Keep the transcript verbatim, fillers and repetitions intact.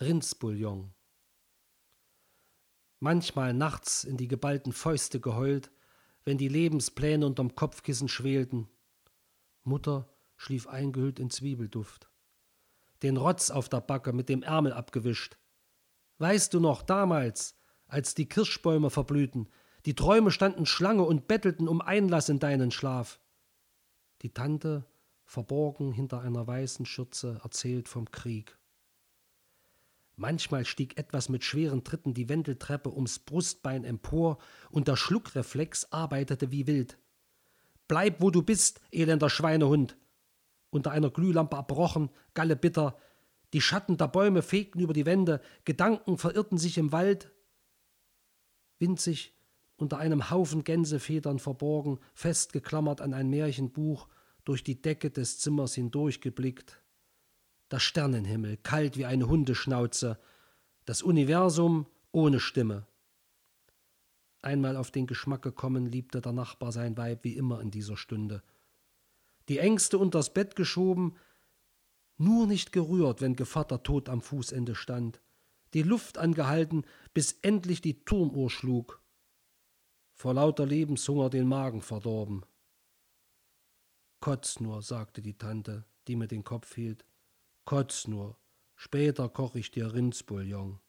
Rindsbouillon. Manchmal nachts in die geballten Fäuste geheult, wenn die Lebenspläne unterm Kopfkissen schwelten. Mutter schlief eingehüllt in Zwiebelduft. Den Rotz auf der Backe mit dem Ärmel abgewischt. Weißt du noch, damals, als die Kirschbäume verblühten, die Träume standen Schlange und bettelten um Einlass in deinen Schlaf. Die Tante, verborgen hinter einer weißen Schürze, erzählt vom Krieg. Manchmal stieg etwas mit schweren Tritten die Wendeltreppe ums Brustbein empor und der Schluckreflex arbeitete wie wild. Bleib, wo du bist, elender Schweinehund! Unter einer Glühlampe erbrochen, Galle bitter, die Schatten der Bäume fegten über die Wände, Gedanken verirrten sich im Wald. Winzig, unter einem Haufen Gänsefedern verborgen, festgeklammert an ein Märchenbuch, durch die Decke des Zimmers hindurchgeblickt. Der Sternenhimmel, kalt wie eine Hundeschnauze, das Universum ohne Stimme. Einmal auf den Geschmack gekommen, liebte der Nachbar sein Weib wie immer in dieser Stunde. Die Ängste unters Bett geschoben, nur nicht gerührt, wenn Gevatter tot am Fußende stand, die Luft angehalten, bis endlich die Turmuhr schlug, vor lauter Lebenshunger den Magen verdorben. Kotz nur, sagte die Tante, die mir den Kopf hielt, kotz nur, später koch ich dir Rindsbouillon.